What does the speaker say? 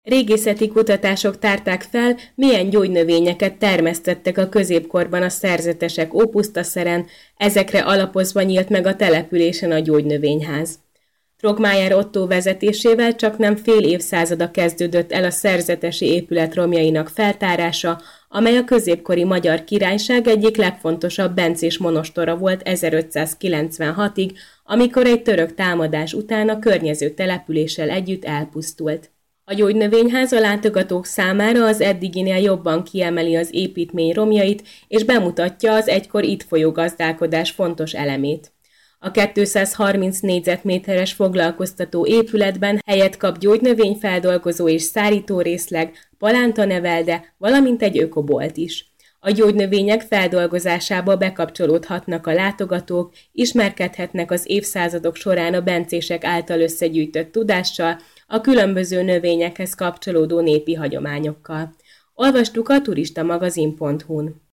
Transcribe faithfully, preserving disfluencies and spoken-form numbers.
Régészeti kutatások tárták fel, milyen gyógynövényeket termesztettek a középkorban a szerzetesek Ópusztaszeren, ezekre alapozva nyílt meg a településen a gyógynövényház. Trogmájer Ottó vezetésével csaknem fél évszázada kezdődött el a szerzetesi épület romjainak feltárása, amely a középkori Magyar Királyság egyik legfontosabb bencés monostora volt ezerötszázkilencvenhatig, amikor egy török támadás után a környező településsel együtt elpusztult. A gyógynövényház a látogatók számára az eddiginél jobban kiemeli az építmény romjait, és bemutatja az egykor itt folyó gazdálkodás fontos elemét. A kétszázharminc négyzetméteres foglalkoztató épületben helyet kap gyógynövényfeldolgozó és szárító részleg, palántanevelde, valamint egy ökobolt is. A gyógynövények feldolgozásába bekapcsolódhatnak a látogatók, ismerkedhetnek az évszázadok során a bencések által összegyűjtött tudással, a különböző növényekhez kapcsolódó népi hagyományokkal. Olvastuk a turistamagazin pont hu-n.